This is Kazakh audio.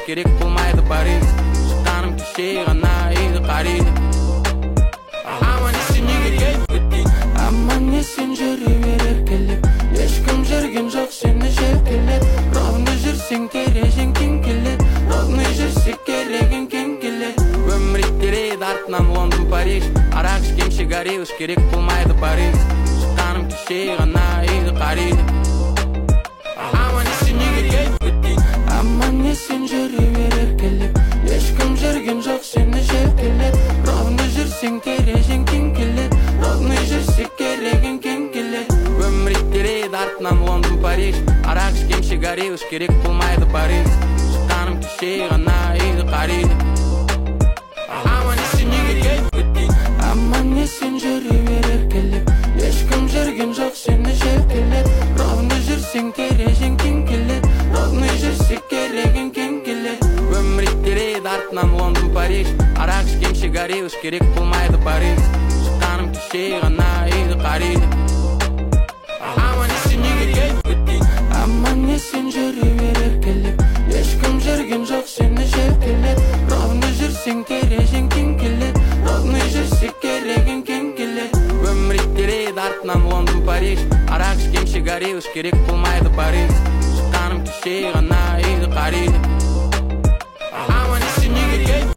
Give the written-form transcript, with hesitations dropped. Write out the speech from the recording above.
керек болмайды Париж. Шыққаным кеше ғана үйді қариды. Аман есен неге келіп кеттің? Аман есен жүре бер еркелеп, ешкім жүрген жоқ сені желкелеп. Ровно жүрсең терезең кең келеді, ровно жүрсек керегің кең келеді. Өмір итереді артынан Лондон, Париж, арақ ішкем сигарет керек болмайды Париж. Шыққаным кеше ғана үйді қариды. Аман есен неге келіп кеттің? Аман есен жүре бер еркелеп, ешкім жүрген жоқ сені желкелеп. Ровно жүрсең терезең кең келеді, ровно жүрсек керегің кең келеді. Өмір итереді артынан Лондон, Париж, арақ ішкем сигарет керек болмайды Париж. Шыққаным кеше ғана үйді қариды. Аман есен неге келіп кеттің? Аман есен жүре бер еркелеп, ешкім жүрген жоқ сені желкелеп. Ровно жүрсең терезең кең келеді, ровно жүрсек керегің кең келеді. Өмір итереді артынан Лондон, Париж, арақ ішкем сигарет керек болмайды Париж. Шыққаным кеше ғана үйді қариды. Аман есен неге келіп кеттің? Аман есен жүре бер еркелеп, ешкім жүрген жоқ сені желкелеп. Ровно жүрсең терезең кең келеді, ровно жүрсек керегің кең келеді. Өмір итереді артынан Лондон, Париж, арақ ішкем сигарет керек болмайды Париж. Шыққаным кеше ғана